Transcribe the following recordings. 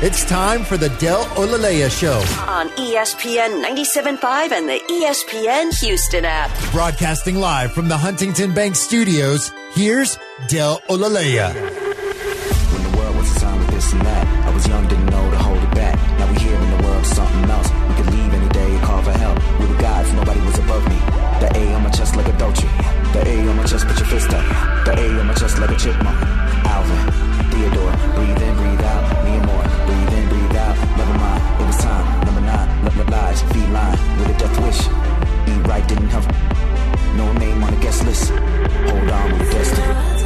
It's time for the Del Olaleya Show on ESPN 97.5 and the ESPN Houston app. Broadcasting live from the Huntington Bank Studios, here's Del Olaleya. When the world was assigned with this and that, I was young, didn't know to hold it back. Now we here in the world, something else. We could leave any day and call for help. We were gods, nobody was above me. The A on my chest like a Dolce. The A on my chest, put your fist up. The A on my chest like a chipmunk. Alvin, Theodore, breathe in, breathe out. Me and more, breathe in, breathe out. Never mind, it was time. Number 9, let lies, feline with a death wish. Eat right, didn't help. No name on the guest list. Hold on with destiny.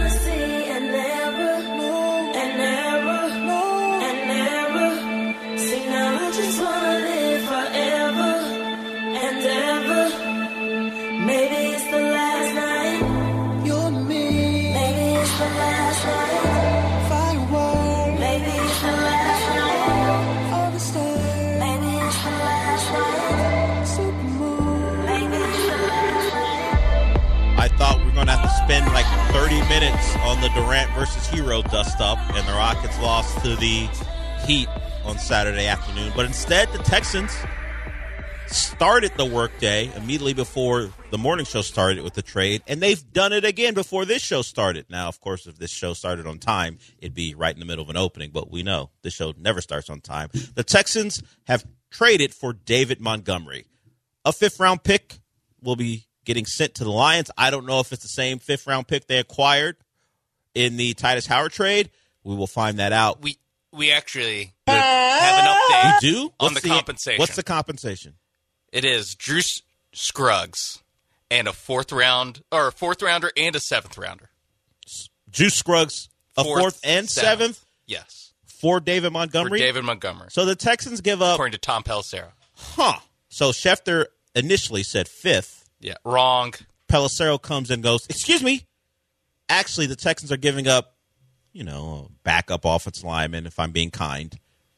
Spend like 30 minutes on the Durant versus Hero dust-up, and the Rockets lost to the Heat on Saturday afternoon. But instead, the Texans started the workday immediately before the morning show started with the trade, and they've done it again before this show started. Now, of course, if this show started on time, it'd be right in the middle of an opening, but we know this show never starts on time. The Texans have traded for David Montgomery. A fifth-round pick will be getting sent to the Lions. I don't know if it's the same fifth-round pick they acquired in the Titus Howard trade. We will find that out. We actually have an update. You do? On the compensation. What's the compensation? It is Drew Scruggs and a fourth rounder and a seventh rounder. Drew Scruggs, a fourth and seventh? Yes. For David Montgomery? For David Montgomery. So the Texans give up. According to Tom Pelissero. Huh. So Schefter initially said fifth. Yeah, wrong. Pelissero comes and goes, excuse me. Actually, the Texans are giving up, a backup offensive lineman, if I'm being kind.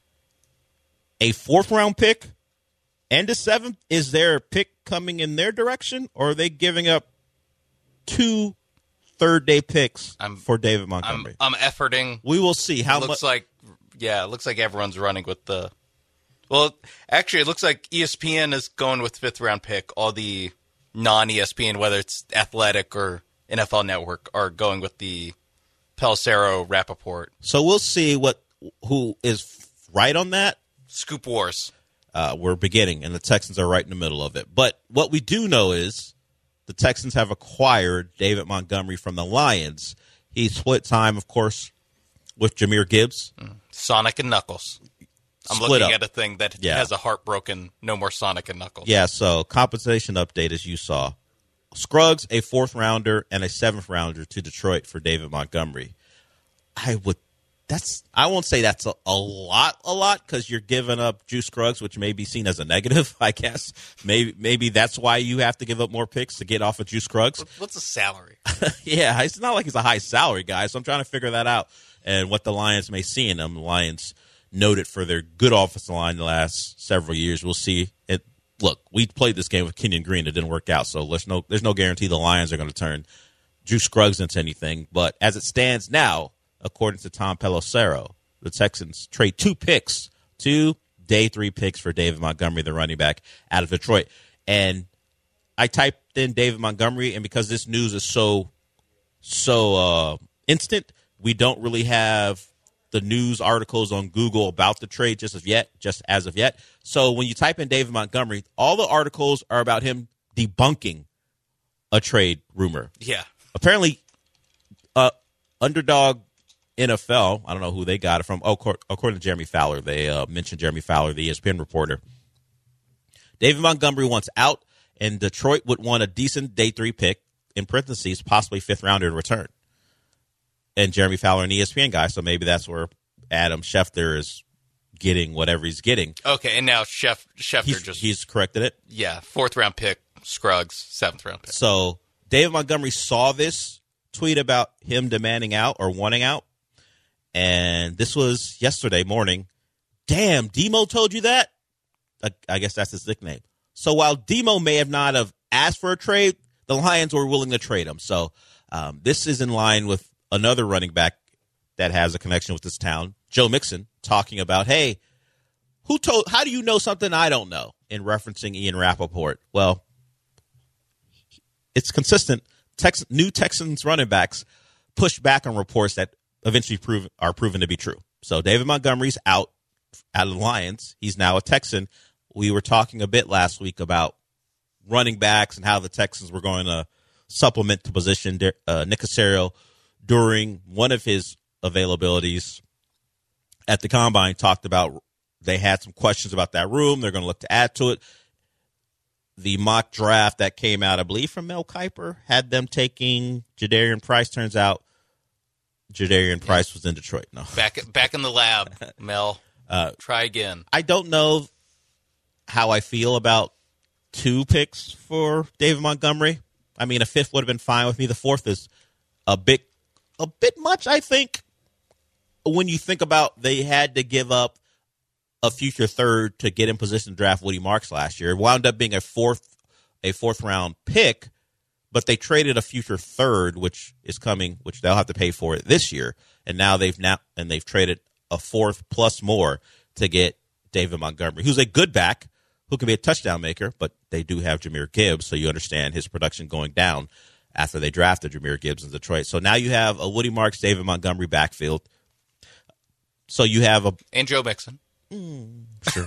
A fourth-round pick and a seventh? Is there a pick coming in their direction, or are they giving up 2 third-day picks for David Montgomery? I'm efforting. We will see how much. It looks like everyone's running with the. Well, actually, it looks like ESPN is going with fifth-round pick. All the non-ESPN, whether it's Athletic or NFL Network, are going with the Pelissero Rappaport. So we'll see who is right on that. Scoop Wars. We're beginning, and the Texans are right in the middle of it. But what we do know is the Texans have acquired David Montgomery from the Lions. He split time, of course, with Jahmyr Gibbs. Sonic and Knuckles. I'm looking at a thing that has a heartbroken no more Sonic and Knuckles. Yeah, so compensation update as you saw. Scruggs, a fourth rounder, and a seventh rounder to Detroit for David Montgomery. I won't say that's a lot, because you're giving up Drew Scruggs, which may be seen as a negative, I guess. Maybe that's why you have to give up more picks to get off of Drew Scruggs. What's the salary? Yeah, it's not like he's a high salary guy, so I'm trying to figure that out and what the Lions may see in him. The Lions noted for their good offensive line the last several years. We'll see. Look, we played this game with Kenyon Green. It didn't work out, so there's no guarantee the Lions are going to turn Drew Scruggs into anything. But as it stands now, according to Tom Pelissero, the Texans trade 2 picks, 2 day 3 picks for David Montgomery, the running back out of Detroit. And I typed in David Montgomery, and because this news is so instant, we don't really have the news articles on Google about the trade just as of yet. So when you type in David Montgomery, all the articles are about him debunking a trade rumor. Yeah. Apparently, Underdog NFL, I don't know who they got it from. According to Jeremy Fowler, they mentioned Jeremy Fowler, the ESPN reporter. David Montgomery wants out, and Detroit would want a decent day 3 pick, in parentheses, possibly 5th rounder in return. And Jeremy Fowler, an ESPN guy, so maybe that's where Adam Schefter is getting whatever he's getting. Okay, and now Schefter he's corrected it. Yeah, 4th round pick, Scruggs, 7th round pick. So David Montgomery saw this tweet about him demanding out or wanting out, and this was yesterday morning. Damn, Demo told you that? I guess that's his nickname. So while Demo may have not have asked for a trade, the Lions were willing to trade him. So this is in line with another running back that has a connection with this town, Joe Mixon, talking about, hey, how do you know something I don't know, in referencing Ian Rappaport? Well, it's consistent. New Texans running backs push back on reports that eventually are proven to be true. So David Montgomery's out of the Lions. He's now a Texan. We were talking a bit last week about running backs and how the Texans were going to supplement the position. Nick Caserio, during one of his availabilities at the Combine, talked about they had some questions about that room. They're going to look to add to it. The mock draft that came out, I believe, from Mel Kiper, had them taking Jadarian Price. Turns out Jadarian Price was in Detroit. No, back in the lab, Mel. Try again. I don't know how I feel about 2 picks for David Montgomery. I mean, a 5th would have been fine with me. The 4th is a bit much, I think, when you think about they had to give up a future 3rd to get in position to draft Woody Marks last year. It wound up being a fourth round pick, but they traded a future 3rd, which is coming, which they'll have to pay for it this year. And now they've traded a 4th plus more to get David Montgomery, who's a good back, who can be a touchdown maker, but they do have Jahmyr Gibbs, so you understand his production going down after they drafted Jahmyr Gibbs in Detroit. So now you have a Woody Marks, David Montgomery backfield. So you have and Joe Mixon. Sure.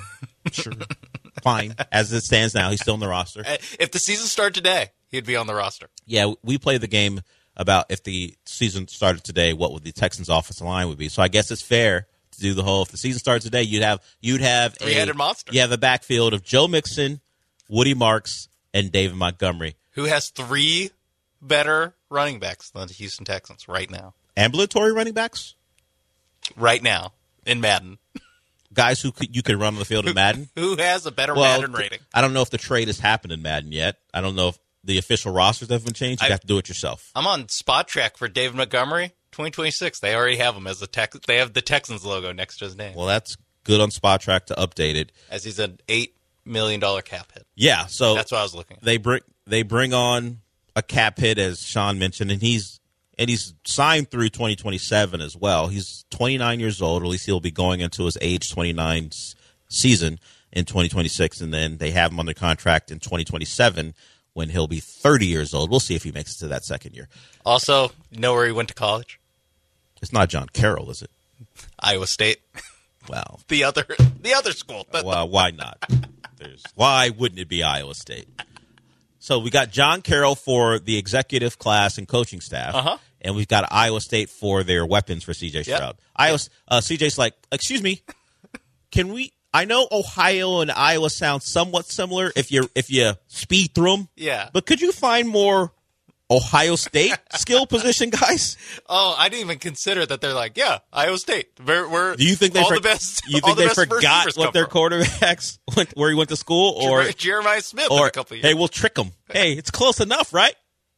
Fine. As it stands now, he's still on the roster. If the season started today, he'd be on the roster. Yeah, we played the game about if the season started today, what would the Texans' offensive line would be. So I guess it's fair to do the whole. If the season starts today, you'd have three-headed monster. You have a backfield of Joe Mixon, Woody Marks, and David Montgomery, who has 3 better running backs than the Houston Texans right now. Ambulatory running backs, right now in Madden. Guys who you could run on the field in Madden. Who has a better Madden rating? I don't know if the trade has happened in Madden yet. I don't know if the official rosters have been changed. You have to do it yourself. I'm on Spot Track for David Montgomery 2026. They already have him as they have the Texans logo next to his name. Well, that's good on Spot Track to update it, as he's an $8 million cap hit. Yeah, so that's what I was looking at. They bring on a cap hit, as Sean mentioned, and he's signed through 2027 as well. He's 29 years old, or at least he'll be going into his age 29 season in 2026, and then they have him under contract in 2027 when he'll be 30 years old. We'll see if he makes it to that second year. Also, you know where he went to college? It's not John Carroll, is it? Iowa State. Well, the other school. Well, why not? Why wouldn't it be Iowa State? So we got John Carroll for the executive class and coaching staff, and we've got Iowa State for their weapons for C.J. Stroud. C.J.'s like, excuse me, can we? I know Ohio and Iowa sound somewhat similar if you speed through them. Yeah, but could you find more Ohio State skill position guys? Oh, I didn't even consider that. They're like, yeah, Iowa State. Do you think they You think they forgot what their quarterbacks where he went to school, or Jeremiah Smith? Or in a couple of years. Hey, we'll trick them. Hey, it's close enough, right?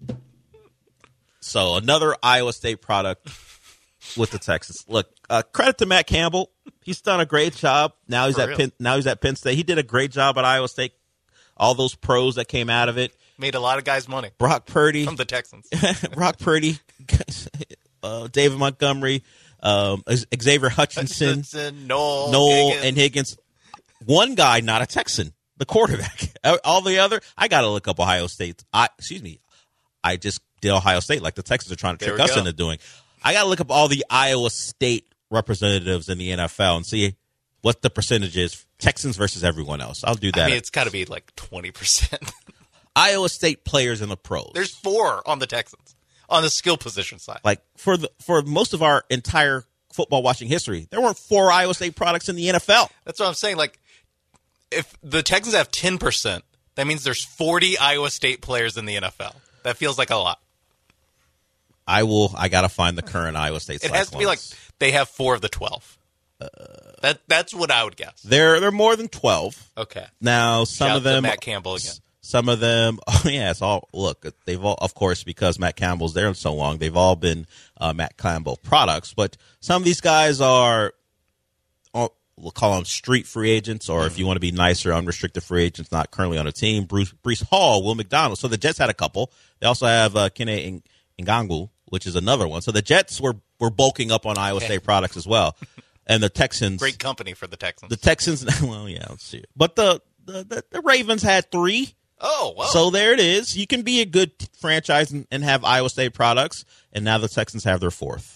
So another Iowa State product with the Texans. Look, credit to Matt Campbell. He's done a great job. Now he's at Penn State. He did a great job at Iowa State. All those pros that came out of it. Made a lot of guys money. Brock Purdy. From the Texans. Brock Purdy, David Montgomery, Xavier Hutchinson, Noel and Higgins. One guy, not a Texan, the quarterback. All the other, I got to look up Ohio State. I just did Ohio State like the Texans are trying to trick us into doing. I got to look up all the Iowa State representatives in the NFL and see what the percentage is, Texans versus everyone else. I'll do that. I mean, it's got to be like 20%. Iowa State players in the pros. There's 4 on the Texans on the skill position side. Like for most of our entire football watching history, there weren't 4 Iowa State products in the NFL. That's what I'm saying. Like, if the Texans have 10%, that means there's 40 Iowa State players in the NFL. That feels like a lot. I got to find the current Iowa State. It has to be like they have 4 of the 12. That's what I would guess. They're more than 12. Okay. Now some of them, Matt Campbell again. Some of them, it's all, look, they've all, of course, because Matt Campbell's there so long, they've all been Matt Campbell products. But some of these guys are, we'll call them street free agents, or if you want to be nicer, unrestricted free agents, not currently on a team. Breece Hall, Will McDonald. So the Jets had a couple. They also have Kene Ngangwu, which is another one. So the Jets were bulking up on Iowa State products as well. And the Texans. Great company for the Texans. The Texans, well, yeah, let's see. But the Ravens had 3. Oh, wow. So there it is. You can be a good franchise and have Iowa State products, and now the Texans have their 4th.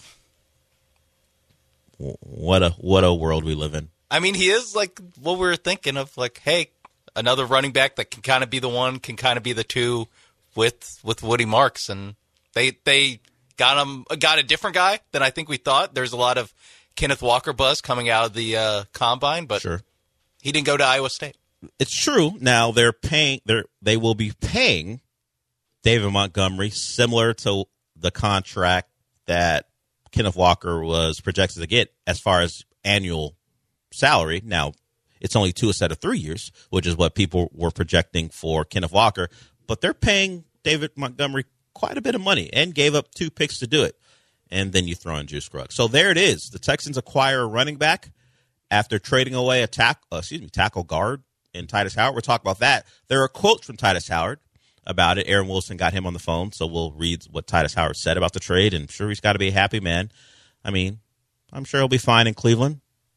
What a world we live in. I mean, he is like what we were thinking of, like, hey, another running back that can kind of be the 1, can kind of be the 2 with Woody Marks, and they got a different guy than I think we thought. There's a lot of Kenneth Walker buzz coming out of the combine, but sure. He didn't go to Iowa State. It's true. Now they will be paying David Montgomery similar to the contract that Kenneth Walker was projected to get as far as annual salary. Now, it's only 2 instead of 3 years, which is what people were projecting for Kenneth Walker. But they're paying David Montgomery quite a bit of money and gave up 2 picks to do it. And then you throw in Juice Scruggs. So there it is. The Texans acquire a running back after trading away a tackle guard in Titus Howard. We'll talk about that. There are quotes from Titus Howard about it. Aaron Wilson got him on the phone, so we'll read what Titus Howard said about the trade. And sure, he's got to be a happy man. I mean, I'm sure he'll be fine in Cleveland.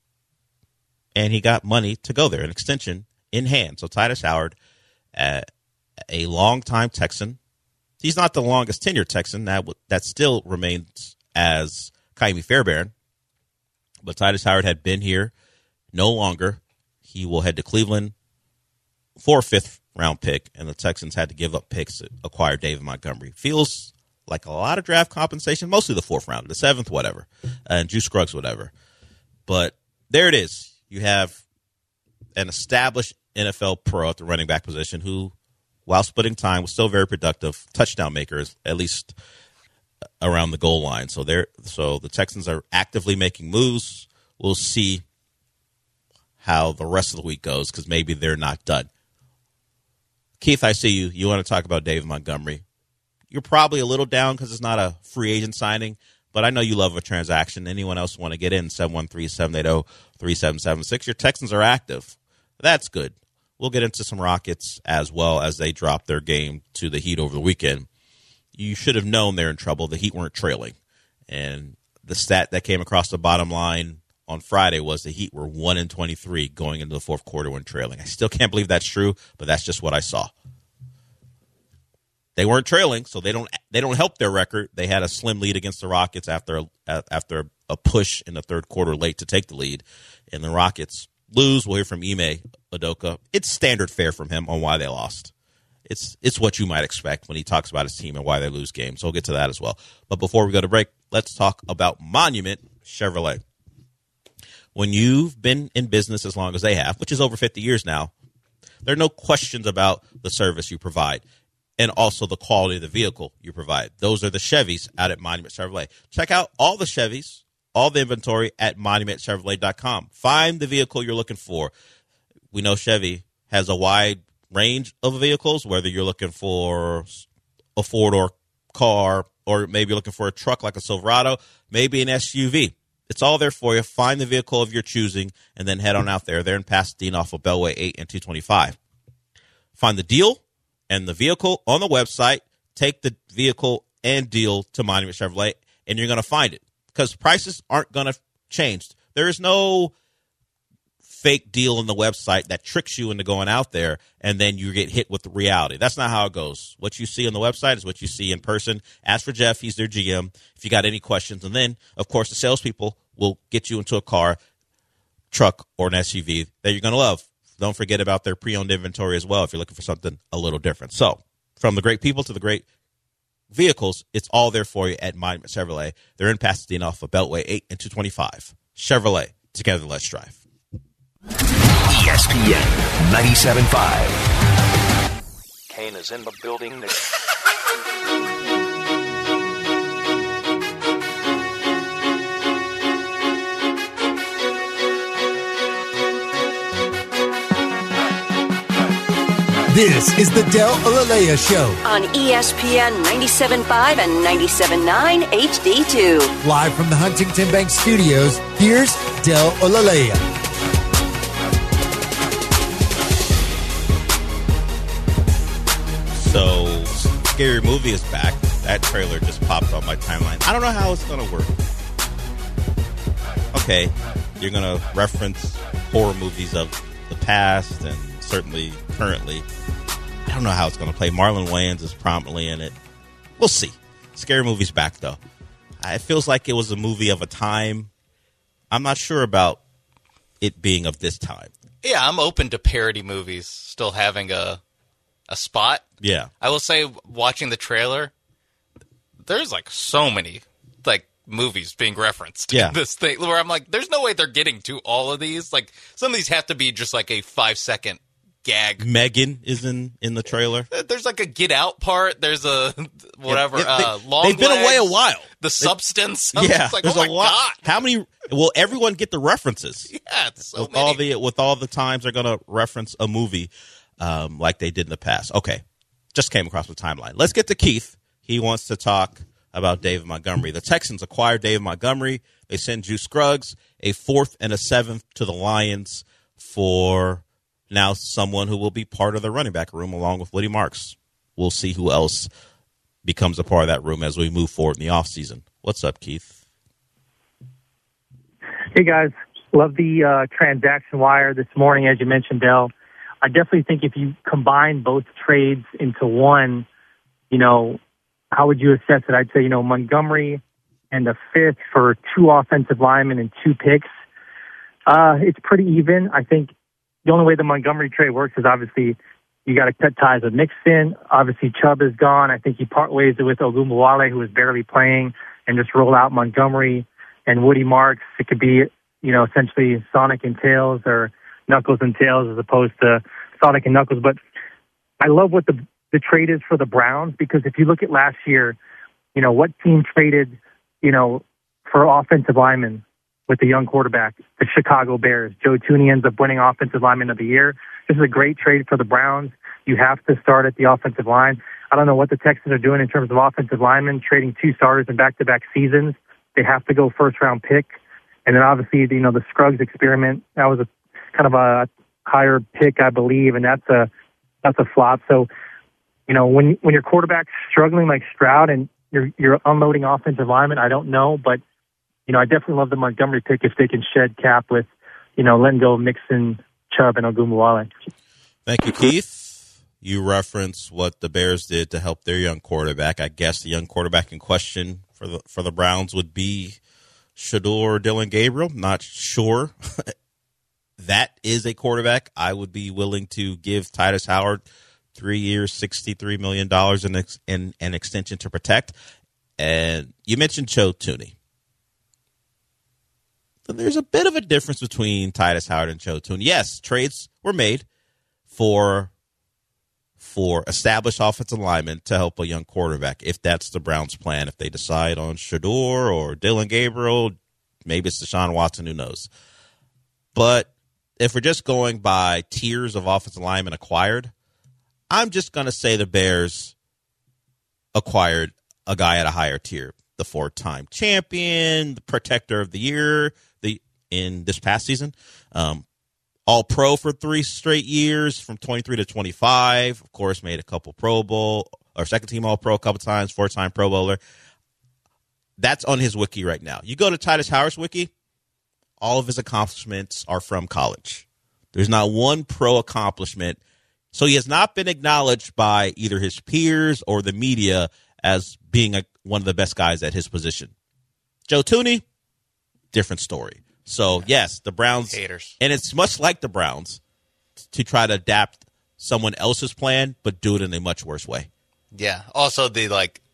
And he got money to go there, an extension in hand. So Titus Howard, a longtime Texan. He's not the longest tenured Texan. That still remains as Kaimi Fairbairn. But Titus Howard had been here no longer. He will head to Cleveland for a 5th-round pick, and the Texans had to give up picks to acquire David Montgomery. Feels like a lot of draft compensation, mostly the 4th round, the 7th, whatever, and Juice Scruggs, whatever. But there it is. You have an established NFL pro at the running back position who, while splitting time, was still very productive, touchdown makers, at least around the goal line. So the Texans are actively making moves. We'll see how the rest of the week goes because maybe they're not done. Keith, I see you. You want to talk about David Montgomery. You're probably a little down because it's not a free agent signing, but I know you love a transaction. Anyone else want to get in? 713-780-3776. Your Texans are active. That's good. We'll get into some Rockets as well as they drop their game to the Heat over the weekend. You should have known they're in trouble. The Heat weren't trailing. And the stat that came across the bottom line on Friday was the Heat were 1-23 going into the 4th quarter when trailing. I still can't believe that's true, but that's just what I saw. They weren't trailing, so they don't help their record. They had a slim lead against the Rockets after a push in the 3rd quarter late to take the lead, and the Rockets lose. We'll hear from Ime Udoka. It's standard fare from him on why they lost. It's what you might expect when he talks about his team and why they lose games. So we'll get to that as well. But before we go to break, let's talk about Monument Chevrolet. When you've been in business as long as they have, which is over 50 years now, there are no questions about the service you provide and also the quality of the vehicle you provide. Those are the Chevys out at Monument Chevrolet. Check out all the Chevys, all the inventory at monumentchevrolet.com. Find the vehicle you're looking for. We know Chevy has a wide range of vehicles, whether you're looking for a four-door car or maybe you're looking for a truck like a Silverado, maybe an SUV. It's all there for you. Find the vehicle of your choosing and then head on out there. They're in Pasadena off of Beltway 8 and 225. Find the deal and the vehicle on the website. Take the vehicle and deal to Monument Chevrolet, and you're going to find it because prices aren't going to change. There is no fake deal on the website that tricks you into going out there and then you get hit with the reality. That's not how it goes. What you see on the website is what you see in person. Ask for Jeff. He's their GM if you got any questions. And then, of course, the salespeople will get you into a car, truck, or an SUV that you're going to love. Don't forget about their pre-owned inventory as well if you're looking for something a little different. So from the great people to the great vehicles, it's all there for you at Monument Chevrolet. They're in Pasadena off of Beltway 8 and 225. Chevrolet. Together, let's drive. ESPN 97.5. Kane is in the building. This is the Del Olaleya Show. On ESPN 97.5 and 97.9 HD2. Live from the Huntington Bank Studios, here's Del Olaleya. So, Scary Movie is back. That trailer just popped on my timeline. I don't know how it's going to work. Okay, you're going to reference horror movies of the past and certainly currently. I don't know how it's going to play. Marlon Wayans is prominently in it. We'll see. Scary Movie's back, though. It feels like it was a movie of a time. I'm not sure about it being of this time. Yeah, I'm open to parody movies still having a spot. Yeah. I will say, watching the trailer, there's like so many like movies being referenced in this thing where I'm like, there's no way they're getting to all of these. Like, some of these have to be just like a 5-second gag. Megan is in the trailer. There's like a Get Out part. There's a whatever. Long they've been away a while. The Substance. Yeah, like, there's oh a lot. God. How many? Will everyone get the references? Yeah, it's so many. With all the times they're going to reference a movie like they did in the past. Okay, just came across the timeline. Let's get to Keith. He wants to talk about David Montgomery. The Texans acquired David Montgomery. They send Juice Scruggs, a 4th and a 7th to the Lions for now someone who will be part of the running back room along with Woody Marks. We'll see who else becomes a part of that room as we move forward in the offseason. What's up, Keith? Hey, guys. Love the transaction wire this morning, as you mentioned, Dell. I definitely think if you combine both trades into one, how would you assess it? I'd say, Montgomery and a 5th for 2 offensive linemen and 2 picks. It's pretty even. I think the only way the Montgomery trade works is obviously you got to cut ties with Mixon. Obviously, Chubb is gone. I think you part ways with Ogunbowale, who was barely playing, and just roll out Montgomery and Woody Marks. It could be, essentially Sonic and Tails or Knuckles and Tails as opposed to Sonic and Knuckles. But I love what the trade is for the Browns, because if you look at last year, what team traded, for offensive linemen with the young quarterback? The Chicago Bears. Joe Thuney ends up winning Offensive Lineman of the Year. This is a great trade for the Browns. You have to start at the offensive line. I don't know what the Texans are doing in terms of offensive linemen, trading 2 starters in back-to-back seasons. They have to go first-round pick. And then obviously, the Scruggs experiment, that was a kind of a higher pick, I believe, and that's a flop. So, when your quarterback's struggling like Stroud and you're unloading offensive linemen, I don't know, but I definitely love the Montgomery pick if they can shed cap with, letting go of Mixon, Chubb, and Ogunbowale. Thank you, Keith. You reference what the Bears did to help their young quarterback. I guess the young quarterback in question for the Browns would be Shedeur or Dillon Gabriel. Not sure. That is a quarterback I would be willing to give Titus Howard 3 years, $63 million in an extension to protect. And you mentioned Joe Thuney. There's a bit of a difference between Titus Howard and Joe Thuney. Yes, trades were made for established offensive linemen to help a young quarterback, if that's the Browns' plan. If they decide on Shedeur or Dillon Gabriel, maybe it's Deshaun Watson, who knows. But if we're just going by tiers of offensive linemen acquired, I'm just going to say the Bears acquired a guy at a higher tier. The 4-time champion, the protector of the year in this past season, All-Pro for 3 straight years from 23 to 25. Of course, made a couple Pro Bowl or second-team All-Pro a couple times, 4-time Pro Bowler. That's on his wiki right now. You go to Titus Howard's wiki, all of his accomplishments are from college. There's not one pro accomplishment. So he has not been acknowledged by either his peers or the media as being one of the best guys at his position. Joe Thuney, different story. So, yes, the Browns, haters. And it's much like the Browns to try to adapt someone else's plan, but do it in a much worse way. Yeah. Also, the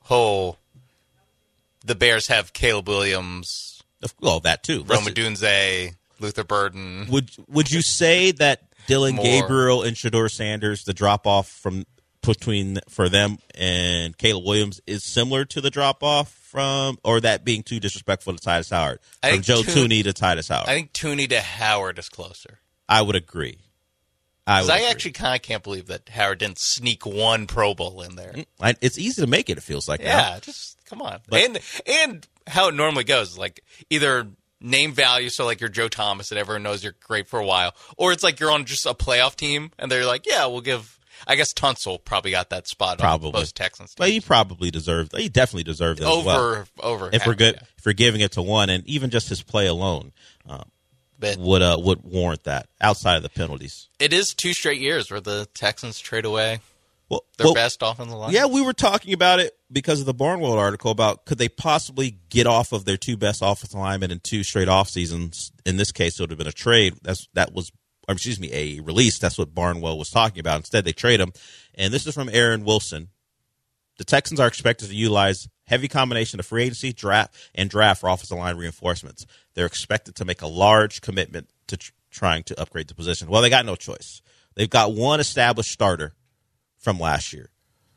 Bears have Caleb Williams. Well, that too. Rome Odunze, Luther Burden. Would you say that Dillon Gabriel and Shedeur Sanders, the drop-off for them and Caleb Williams is similar to the drop-off from, or that being too disrespectful to Titus Howard? From Joe Thuney to Titus Howard. I think Thuney to Howard is closer. I would agree. I actually kind of can't believe that Howard didn't sneak 1 Pro Bowl in there. It's easy to make it feels like. Yeah, now. just come on. And how it normally goes, like either name value, so like you're Joe Thomas and everyone knows you're great for a while, or it's like you're on just a playoff team and they're like, yeah, we'll give. I guess Tunsil probably got that spot Probably. on most Texans. But he definitely deserved it as well. Over. If we're giving it to one, and even just his play alone would warrant that outside of the penalties. It is 2 straight years where the Texans trade away their best offensive line. Yeah, we were talking about it because of the Barnwell article about could they possibly get off of their 2 best offensive linemen in 2 straight off seasons. In this case, it would have been a trade. A release. That's what Barnwell was talking about. Instead, they trade him. And this is from Aaron Wilson. The Texans are expected to utilize heavy combination of free agency, draft for offensive line reinforcements. They're expected to make a large commitment to trying to upgrade the position. Well, they got no choice. They've got one established starter from last year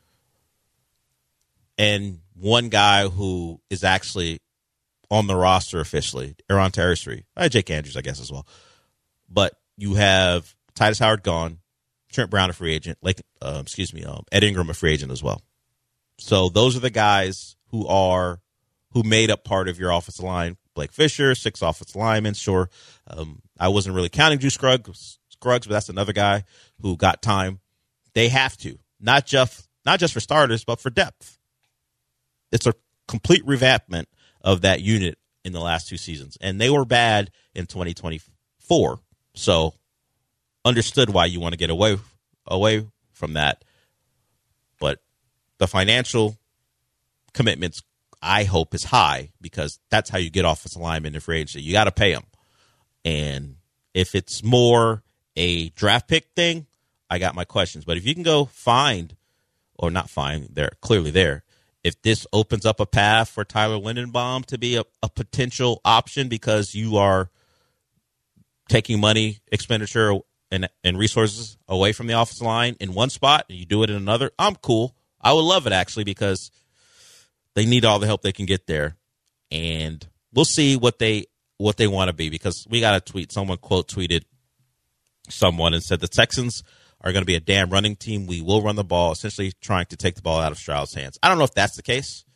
and one guy who is actually on the roster officially, Aaron Terry, Jake Andrews, I guess, as well. But you have Titus Howard gone, Trent Brown a free agent, Ed Ingram a free agent as well. So those are the guys who made up part of your offensive line. Blake Fisher, 6 offensive linemen, sure. I wasn't really counting Drew Scruggs, but that's another guy who got time. They have to, not just for starters, but for depth. It's a complete revampment of that unit in the last 2 seasons, and they were bad in 2024. So, understood why you want to get away from that, but the financial commitments, I hope, is high because that's how you get offensive linemen in free agency. You got to pay them, and if it's more a draft pick thing, I got my questions. But if you can go they're clearly there. If this opens up a path for Tyler Lindenbaum to be a potential option because you are taking money, expenditure, and resources away from the offensive line in one spot and you do it in another, I'm cool. I would love it, actually, because they need all the help they can get there. And we'll see what they want to be, because we got a tweet. Someone tweeted someone and said the Texans are going to be a damn running team. We will run the ball, essentially trying to take the ball out of Stroud's hands. I don't know if that's the case.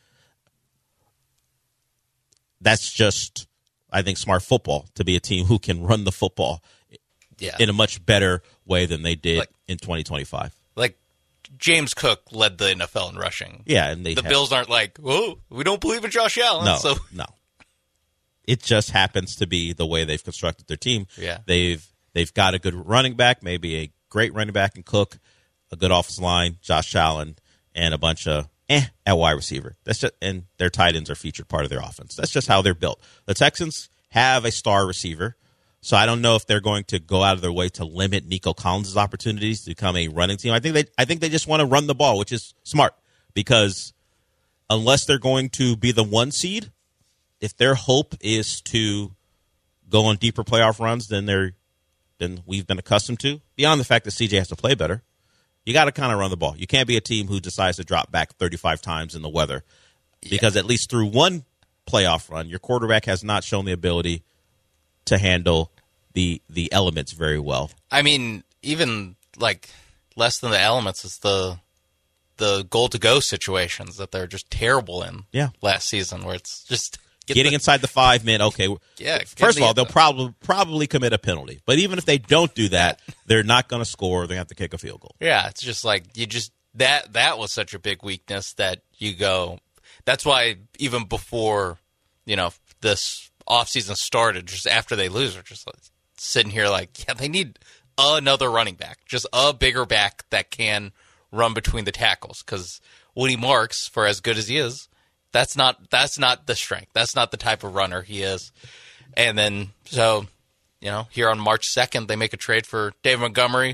That's just, I think, smart football to be a team who can run the football in a much better way than they did in 2025. Like James Cook led the NFL in rushing. Yeah, and the Bills aren't like, whoa, we don't believe in Josh Allen. No. It just happens to be the way they've constructed their team. Yeah. They've got a good running back, maybe a great running back in Cook, a good offensive line, Josh Allen, and a bunch of at wide receiver. That's just, and their tight ends are featured part of their offense. That's just how they're built. The Texans have a star receiver, so I don't know if they're going to go out of their way to limit Nico Collins' opportunities to become a running team. I think they just want to run the ball, which is smart, because unless they're going to be the 1 seed, if their hope is to go on deeper playoff runs than we've been accustomed to, beyond the fact that CJ has to play better, you got to kind of run the ball. You can't be a team who decides to drop back 35 times in the weather, because at least through one playoff run, your quarterback has not shown the ability to handle the elements very well. I mean, even like less than the elements is the goal-to-go situations that they're just terrible in last season, where it's just getting inside the 5 men. Okay. Yeah. First of all, they'll probably commit a penalty. But even if they don't do that, they're not going to score. They have to kick a field goal. Yeah. It's just like that was such a big weakness that you go. That's why even before, this offseason started, just after they lose, we're just like sitting here like, they need another running back, just a bigger back that can run between the tackles. Because Woody Marks, for as good as he is, that's not the strength. That's not the type of runner he is. And then, so, here on March 2nd, they make a trade for David Montgomery,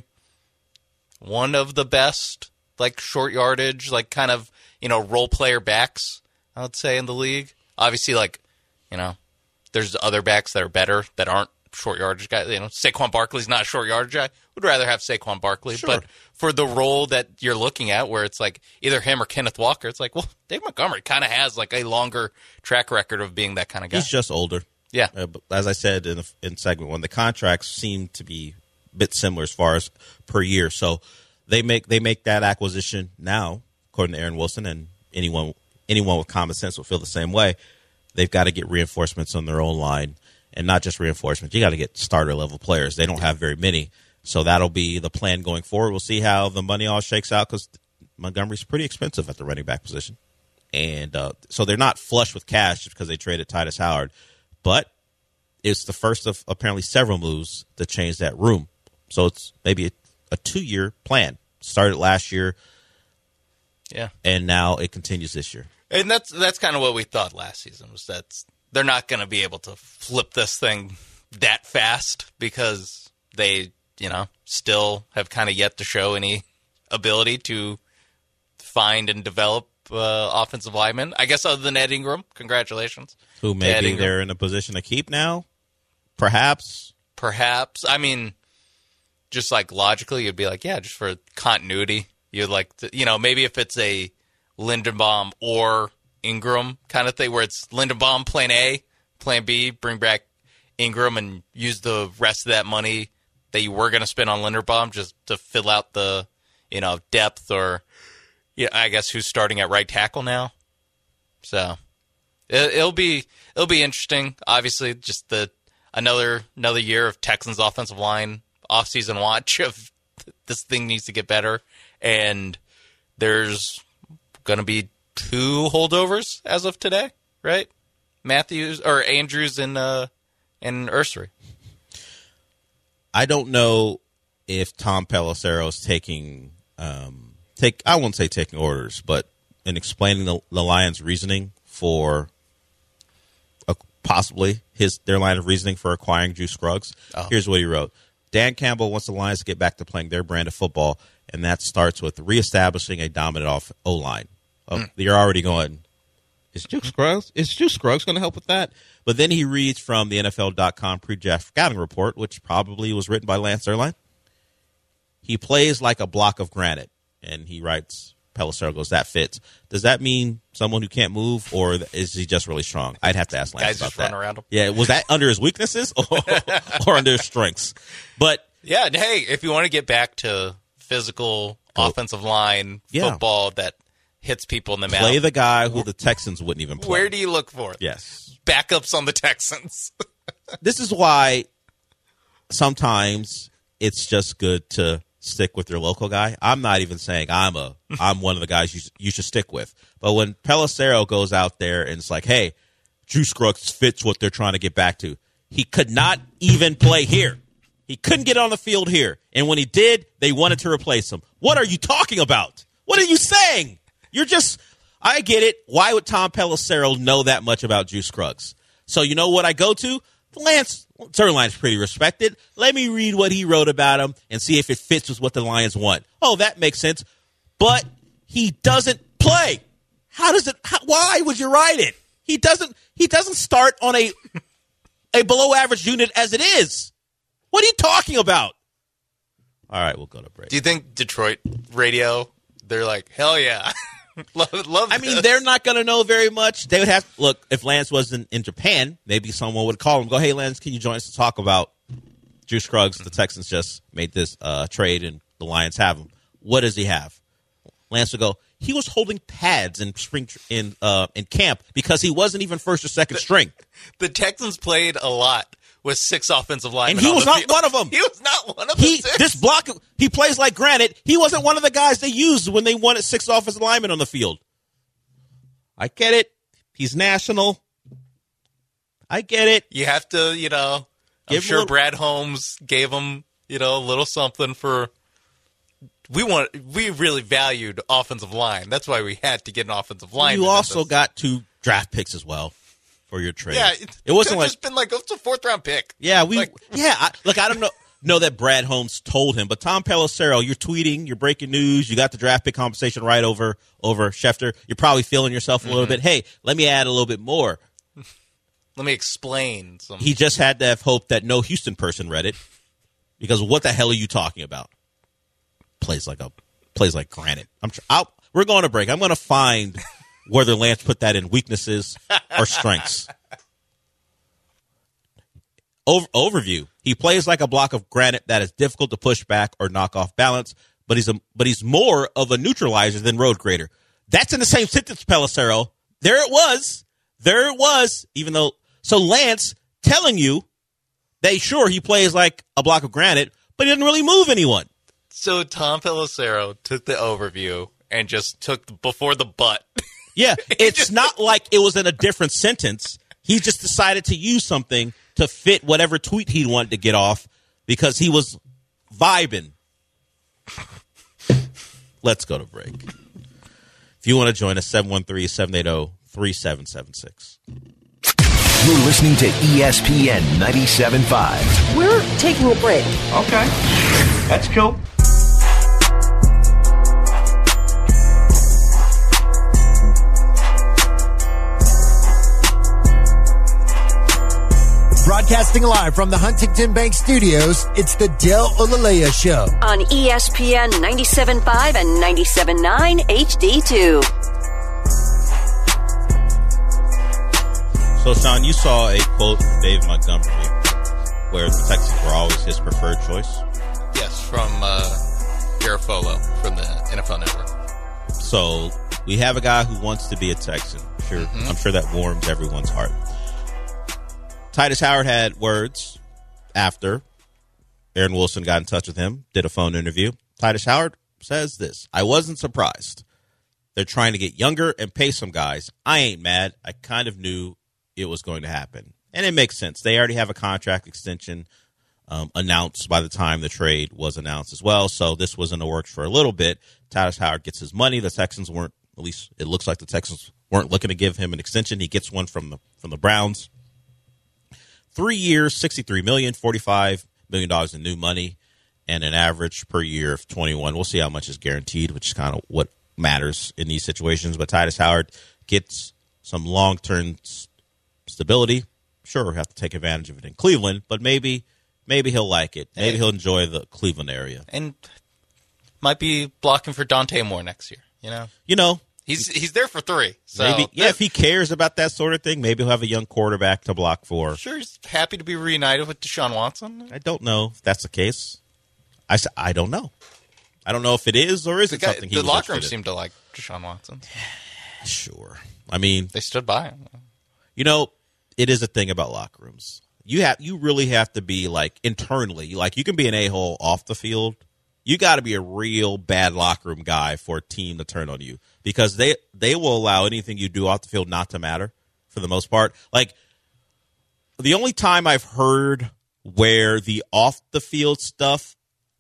one of the best, short yardage, kind of, role player backs, I would say, in the league. Obviously, there's other backs that are better that aren't short yardage guys. Saquon Barkley's not a short yardage guy. Would rather have Saquon Barkley. Sure. But for the role that you're looking at, where it's either him or Kenneth Walker, it's Dave Montgomery kind of has a longer track record of being that kind of guy. He's just older. Yeah. As I said in segment 1, the contracts seem to be a bit similar as far as per year. So they make that acquisition now, according to Aaron Wilson, and anyone with common sense will feel the same way. They've got to get reinforcements on their own line, and not just reinforcements. You got to get starter level players. They don't have very many. So that'll be the plan going forward. We'll see how the money all shakes out because Montgomery's pretty expensive at the running back position. And so they're not flush with cash just because they traded Titus Howard. But it's the first of apparently several moves to change that room. So it's maybe a 2-year plan. Started last year. Yeah. And now it continues this year. And that's kind of what we thought last season, was that they're not going to be able to flip this thing that fast because they, still have kind of yet to show any ability to find and develop offensive linemen. I guess other than Ed Ingram, congratulations. Who maybe they're in a position to keep now? Perhaps. I mean, just like logically, you'd be like, yeah, just for continuity, you'd like to, maybe if it's a Linderbaum or Ingram kind of thing where it's Linderbaum plan A, plan B, bring back Ingram and use the rest of that money that you were going to spend on Linderbaum just to fill out the, depth or, I guess who's starting at right tackle now. So it'll be interesting. Obviously, just another year of Texans offensive line offseason watch of this thing needs to get better. And there's going to be 2 holdovers as of today, right? Andrews and Ursary. I don't know if Tom Pelissero is taking I won't say taking orders, but in explaining the Lions' reasoning for possibly their line of reasoning for acquiring Juice Scruggs. Oh. Here's what he wrote. Dan Campbell wants the Lions to get back to playing their brand of football, and that starts with reestablishing a dominant O-line. You're already going, is Juice Scruggs going to help with that? But then he reads from the NFL.com pre-draft scouting report, which probably was written by Lance Zierlein. He plays like a block of granite, and he writes, Pelissero goes, that fits. Does that mean someone who can't move, or is he just really strong? I'd have to ask Lance Guys about just that. Run around him. Yeah, was that under his weaknesses or under his strengths? But yeah, hey, if you want to get back to physical offensive line football that hits people in the mouth, play the guy who the Texans wouldn't even play. Where do you look for? Yes, backups on the Texans. This is why sometimes it's just good to stick with your local guy. I'm not even saying I'm one of the guys you should stick with. But when Pelissero goes out there and it's like, hey, Juice Scruggs fits what they're trying to get back to. He could not even play here. He couldn't get on the field here. And when he did, they wanted to replace him. What are you talking about? What are you saying? I get it. Why would Tom Pelissero know that much about Juice Scruggs? So you know what I go to? Lance Zierlein's pretty respected. Let me read what he wrote about him and see if it fits with what the Lions want. Oh, that makes sense. But he doesn't play. Why would you write it? He doesn't start on a below average unit as it is. What are you talking about? All right, we'll go to break. Do you think Detroit radio, they're like, hell yeah. love I mean, they're not going to know very much. They would have look, if Lance wasn't in Japan, maybe someone would call him and go, hey, Lance, can you join us to talk about Juice Scruggs? The Texans just made this trade and the Lions have him. What does he have? Lance would go, he was holding pads in camp because he wasn't even first or second string. The Texans played a lot with 6 offensive linemen. And he was not one of them. He was not one of them. This block, he plays like granite. He wasn't one of the guys they used when they wanted 6 offensive linemen on the field. I get it. He's national. I get it. You have to, I'm sure Brad Holmes gave him, a little something for. We really valued offensive line. That's why we had to get an offensive line. You also got 2 draft picks as well for your trade. Yeah, it wasn't like just been like it's a 4th round pick. Yeah, I don't know that Brad Holmes told him, but Tom Pelissero, you're tweeting, you're breaking news, you got the draft pick compensation right over Schefter. You're probably feeling yourself a little bit. Hey, let me add a little bit more. Let me explain something. He just had to have hope that no Houston person read it, because what the hell are you talking about? Plays like granite. We're going to break. I'm going to find whether Lance put that in weaknesses or strengths. Overview. He plays like a block of granite that is difficult to push back or knock off balance, but he's more of a neutralizer than road grader. That's in the same sentence, Pelissero. There it was. Even though, so Lance telling you that sure he plays like a block of granite, but he didn't really move anyone. So Tom Pelissero took the overview and just took before the but. Yeah, it's not like it was in a different sentence. He just decided to use something to fit whatever tweet he wanted to get off because he was vibing. Let's go to break. If you want to join us, 713-780-3776. You're listening to ESPN 97.5. We're taking a break. Okay. That's cool. Broadcasting live from the Huntington Bank Studios, it's the Del Olaleya Show. On ESPN 97.5 and 97.9 HD2. So, Sean, you saw a quote from Dave Montgomery where the Texans were always his preferred choice. Yes, from Garofalo from the NFL Network. So we have a guy who wants to be a Texan. Sure, I'm sure that warms everyone's heart. Titus Howard had words after Aaron Wilson got in touch with him, did a phone interview. Titus Howard says this: I wasn't surprised. They're trying to get younger and pay some guys. I ain't mad. I kind of knew it was going to happen. And it makes sense. They already have a contract extension announced by the time the trade was announced as well. So this was in the works for a little bit. Titus Howard gets his money. The Texans weren't, at least it looks like the Texans weren't looking to give him an extension. He gets one from the Browns. 3 years, $63 million, $45 million in new money, and an average per year of 21. We'll see how much is guaranteed, which is kind of what matters in these situations. But Titus Howard gets some long-term stability. Sure, we'll have to take advantage of it in Cleveland, but maybe he'll like it. Maybe he'll enjoy the Cleveland area. And might be blocking for Dante Moore next year, You know, He's there for 3. So maybe, if he cares about that sort of thing, maybe he'll have a young quarterback to block for. Sure, he's happy to be reunited with Deshaun Watson. I don't know if that's the case. I don't know. I don't know if it is or is it something he was The locker room interested in. seemed to like Deshaun Watson. Sure. I mean, they stood by him. It is a thing about locker rooms. You really have to be like internally, like you can be an a-hole off the field. You got to be a real bad locker room guy for a team to turn on you because they will allow anything you do off the field not to matter for the most part. Like the only time I've heard where the off the field stuff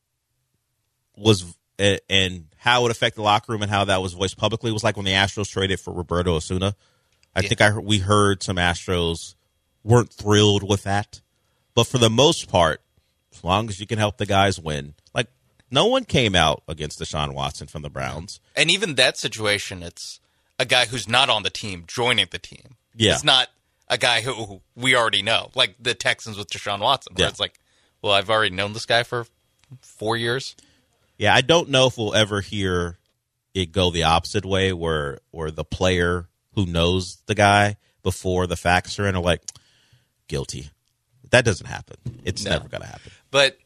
was and how it affected the locker room and how that was voiced publicly was like when the Astros traded for Roberto Osuna. I think we heard some Astros weren't thrilled with that. But for the most part, as long as you can help the guys win, like no one came out against Deshaun Watson from the Browns. And even that situation, it's a guy who's not on the team joining the team. Yeah. It's not a guy who we already know, like the Texans with Deshaun Watson, where it's like, well, I've already known this guy for 4 years. Yeah, I don't know if we'll ever hear it go the opposite way where the player who knows the guy before the facts are in are like, guilty. That doesn't happen. It's never going to happen. But,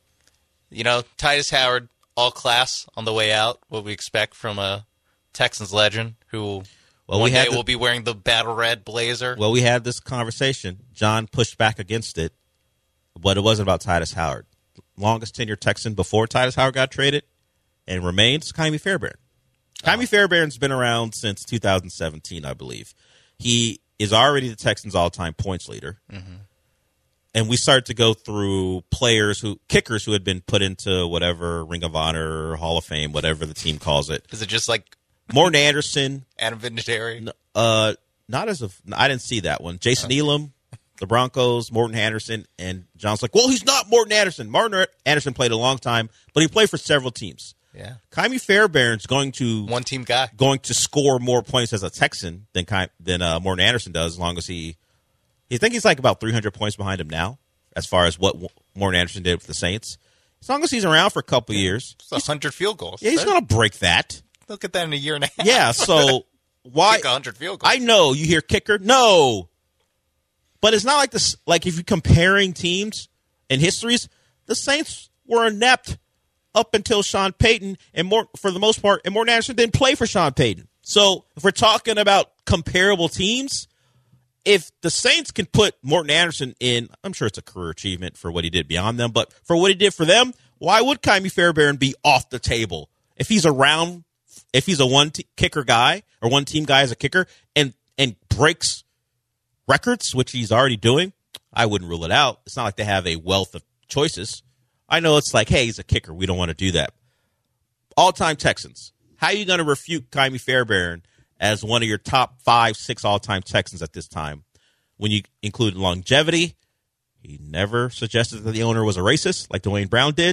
Titus Howard, all class on the way out, what we expect from a Texans legend who one day will be wearing the battle red blazer. Well, we had this conversation. John pushed back against it, but it wasn't about Titus Howard. Longest tenured Texan before Titus Howard got traded and remains Kymie Fairbairn. Kymie Fairbairn's been around since 2017, I believe. He is already the Texans' all-time points leader. Mm-hmm. And we started to go through kickers who had been put into whatever Ring of Honor, Hall of Fame, whatever the team calls it. Is it just like Morton Anderson? Adam Vinatieri? Not as of I didn't see that one. Jason Elam, the Broncos, Morton Anderson, and John's like, well, he's not Morton Anderson. Morton Anderson played a long time, but he played for several teams. Yeah. Kymie Fairbairn's one team guy going to score more points as a Texan than Morton Anderson does, as long as I think he's like about 300 points behind him now, as far as what Morton Anderson did with the Saints. As long as he's around for a couple years. It's 100 field goals. Yeah, he's going to break that. Look at that in a year and a half. Yeah, so why? Kick 100 field goals. I know, you hear kicker. No. But it's not like this. Like if you're comparing teams and histories, the Saints were inept up until Sean Payton, and for the most part, and Morton Anderson didn't play for Sean Payton. So if we're talking about comparable teams, if the Saints can put Morton Anderson in, I'm sure it's a career achievement for what he did beyond them, but for what he did for them, why would Kymie Fairbairn be off the table if he's around? If he's a kicker guy or one team guy as a kicker and breaks records, which he's already doing, I wouldn't rule it out. It's not like they have a wealth of choices. I know it's like, hey, he's a kicker. We don't want to do that. All-time Texans. How are you going to refute Kymie Fairbairn as one of your top 5, 6 all-time Texans at this time? When you include longevity, he never suggested that the owner was a racist like Dwayne Brown did.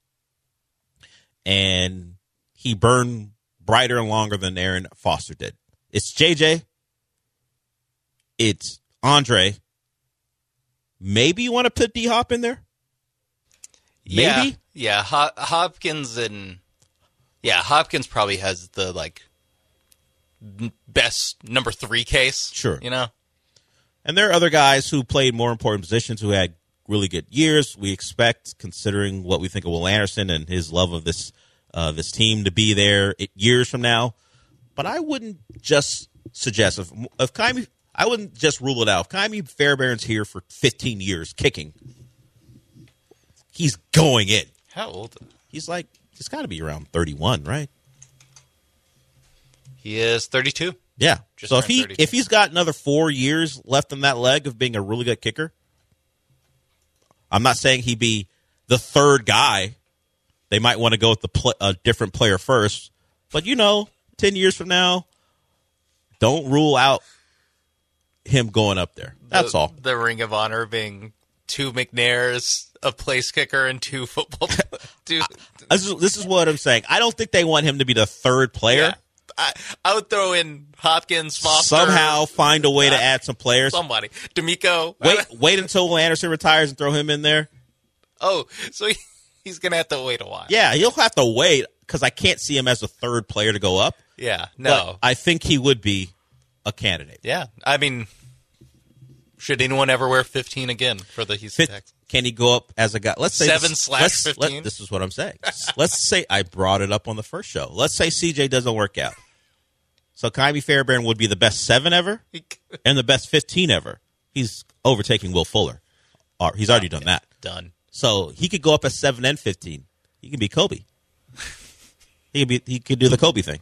And he burned brighter and longer than Aaron Foster did. It's JJ. It's Andre. Maybe you want to put D-Hop in there? Maybe? Yeah. Hopkins Hopkins probably has the, best number 3 case. Sure. You know? And there are other guys who played more important positions who had really good years. We expect, considering what we think of Will Anderson and his love of this team, to be there years from now. But I wouldn't just suggest if Kymie, I wouldn't just rule it out. If Kymie Fairbairn's here for 15 years kicking, he's going in. How old? He's got to be around 31, right? He is 32. Yeah. Just so turned 32. if he's got another 4 years left in that leg of being a really good kicker, I'm not saying he'd be the third guy. They might want to go with a different player first. But, 10 years from now, don't rule out him going up there. That's all. The Ring of Honor being 2 McNairs, a place kicker, and 2 football. This is what I'm saying. I don't think they want him to be the third player. Yeah. I would throw in Hopkins, Foster. Somehow find a way to add some players. Somebody. D'Amico. Wait until Will Anderson retires and throw him in there. Oh, so he's going to have to wait a while. Yeah, he'll have to wait because I can't see him as a third player to go up. Yeah, no. But I think he would be a candidate. Yeah, I mean, should anyone ever wear 15 again for the Houston Texans? Can he go up as a guy? Let's say 7/15. This is what I'm saying. Let's say I brought it up on the first show. Let's say CJ doesn't work out. So Kymie Fairbairn would be the best 7 ever and the best 15 ever. He's overtaking Will Fuller. He's already done that. Done. So he could go up as 7 and 15. He can be Kobe. He could do the Kobe thing.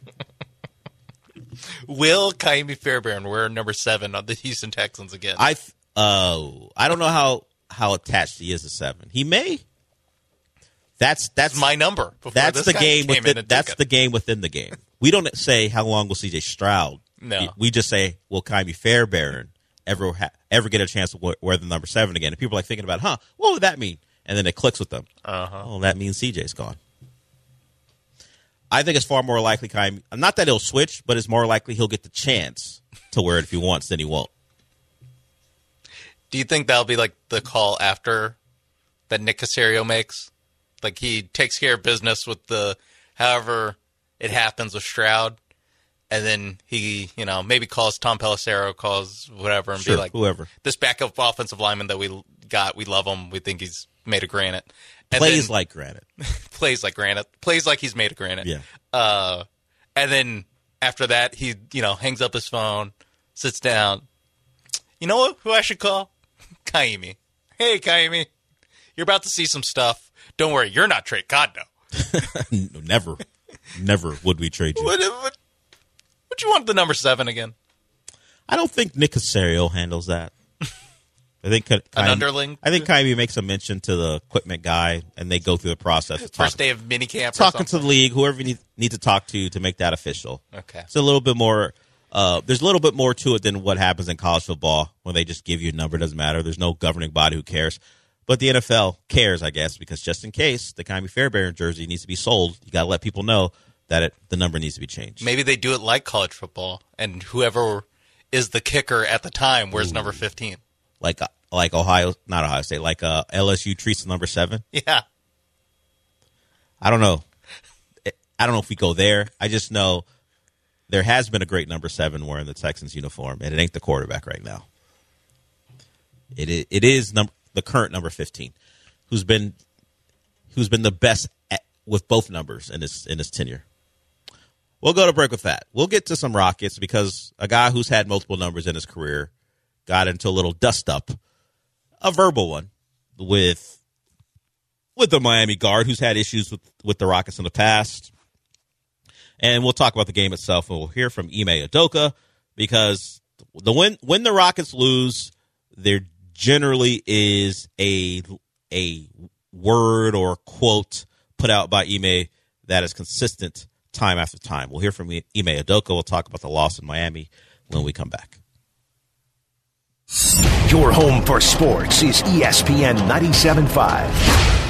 Will Kymie Fairbairn wear number 7 on the Houston Texans again? I don't know how attached he is to 7. He may. That's my number. That's the game. That's the game within the game. We don't say how long will C.J. Stroud. No, we just say will Kymie Fairbairn ever get a chance to wear the number 7 again? And people are thinking about, what would that mean? And then it clicks with them. Oh, that means C.J.'s gone. I think it's far more likely Kymie. Not that he'll switch, but it's more likely he'll get the chance to wear it if he wants than he won't. Do you think that'll be like the call after that Nick Caserio makes? Like he takes care of business with however it happens with Stroud, and then he, maybe calls Tom Pelissero, calls whatever, and be like, whoever. This backup offensive lineman that we got, we love him. We think he's made of granite. And plays like granite. Plays like granite. Plays like he's made of granite. Yeah. And then after that, he, hangs up his phone, sits down. You know what? Who I should call? Kymie. Hey, Kymie. You're about to see some stuff. Don't worry. You're not trade. God, no. Never would we trade you. Would you want the number 7 again? I don't think Nick Caserio handles that. I think an underling. I think Kymie makes a mention to the equipment guy, and they go through the process. First day of minicamp. Talking to the league, whoever you need to talk to make that official. Okay. It's a little bit more. There's a little bit more to it than what happens in college football when they just give you a number. It doesn't matter. There's no governing body who cares. But the NFL cares, I guess, because just in case the Kymie Fairbairn jersey needs to be sold, you got to let people know that the number needs to be changed. Maybe they do it like college football, and whoever is the kicker at the time wears number 15. Like not Ohio State, like LSU treats the number 7. Yeah. I don't know. I don't know if we go there. I just know there has been a great number 7 wearing the Texans uniform, and it ain't the quarterback right now. It is the current number 15, who's been the best with both numbers in his tenure. We'll go to break with that. We'll get to some Rockets because a guy who's had multiple numbers in his career got into a little dust up, a verbal one, with with the Miami guard who's had issues with the Rockets in the past. And we'll talk about the game itself, and we'll hear from Ime Udoka, because when the Rockets lose, there generally is a word or quote put out by Ime that is consistent time after time. We'll hear from Ime Udoka. We'll talk about the loss in Miami when we come back. Your home for sports is ESPN 97.5.